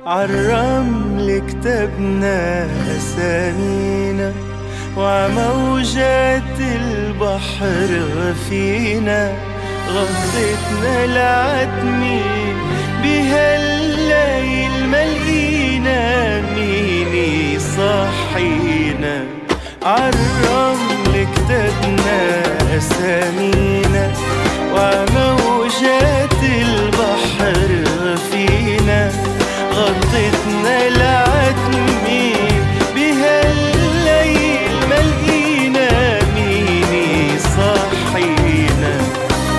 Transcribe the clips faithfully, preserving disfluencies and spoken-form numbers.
عالرمل كتبنا أسامينا، وعموجات البحر غفينا، غطتنا العتمة بهالليل ملقينا مين يصحينا. عالرمل كتبنا أسامينا، وعموجات البحر غفينا، غطتنا العتمة بهالليل ملقينا مين يصحينا.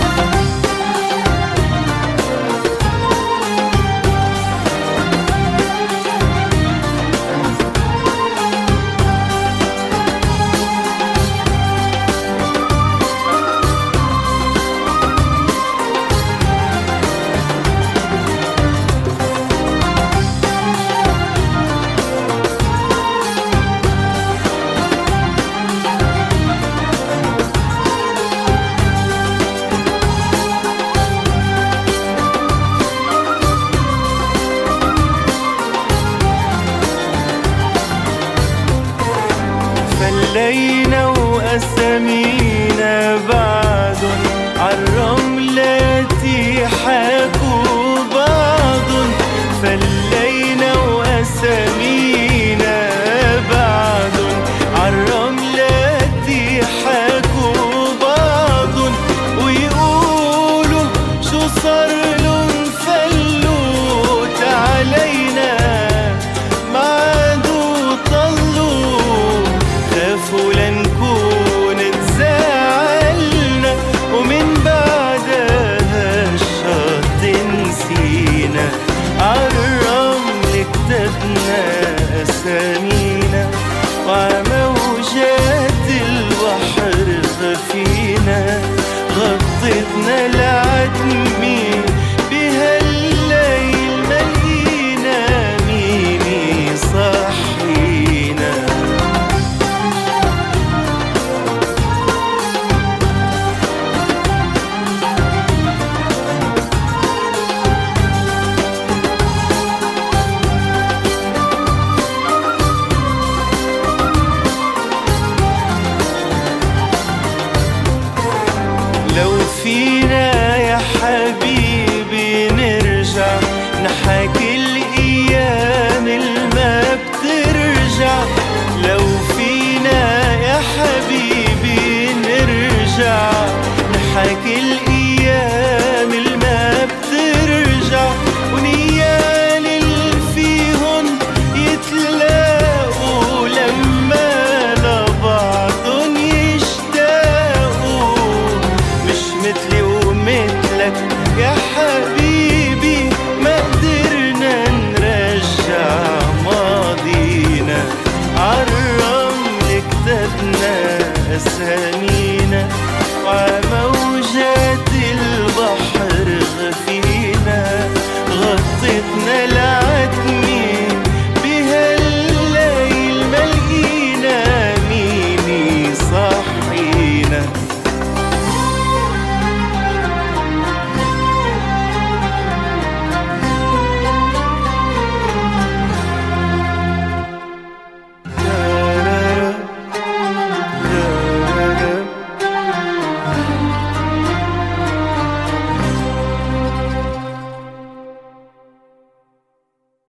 فلينا وأسامينا بعدن عالرملات يحاكوا بعضن. فلينا وأسامينا بعدن عالرملات يحاكوا بعضن، ويقولوا شو صارلن فلوت علينا ما عادوا طلوا، خافوا لنكون تزعلنا ومن بعدها الشط نسينا. عالرمل كتبنا أسامينا، وعموجات البحر غفينا، غطتنا العتمة بهالليل ملقينا مين يصحينا. لو فينا يا حبيبي نرجع نحاكي الأيام الما بترجع. لو فينا يا حبيبي نرجع نحاكي الأيام